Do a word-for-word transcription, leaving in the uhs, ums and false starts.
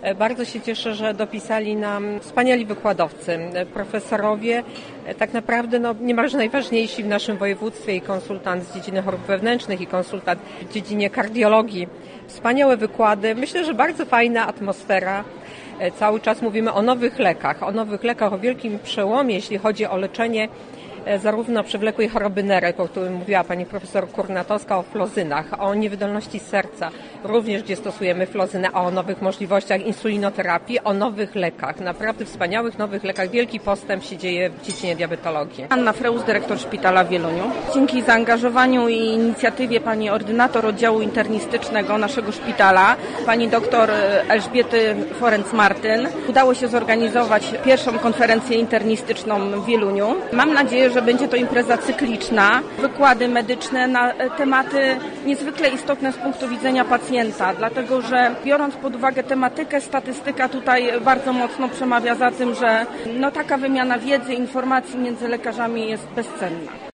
Bardzo się cieszę, że dopisali nam wspaniali wykładowcy, profesorowie, tak naprawdę no, niemalże najważniejsi w naszym województwie i konsultant z dziedziny chorób wewnętrznych i konsultant w dziedzinie kardiologii. Wspaniałe wykłady, myślę, że bardzo fajna atmosfera. Cały czas mówimy o nowych lekach, o nowych lekach, o wielkim przełomie, jeśli chodzi o leczenie zarówno przewlekłej choroby nerek, o którym mówiła pani profesor Kurnatowska, o flozynach, o niewydolności serca, również gdzie stosujemy flozynę, o nowych możliwościach insulinoterapii, o nowych lekach, naprawdę wspaniałych nowych lekach. Wielki postęp się dzieje w dziedzinie diabetologii. Anna Freus, dyrektor szpitala w Wieluniu. Dzięki zaangażowaniu i inicjatywie pani ordynator oddziału internistycznego naszego szpitala, pani doktor Elżbiety Forenc-Martyn, udało się zorganizować pierwszą konferencję internistyczną w Wieluniu. Mam nadzieję, że będzie to impreza cykliczna, wykłady medyczne na tematy niezwykle istotne z punktu widzenia pacjenta, dlatego że biorąc pod uwagę tematykę, statystyka tutaj bardzo mocno przemawia za tym, że no, taka wymiana wiedzy, informacji między lekarzami jest bezcenna.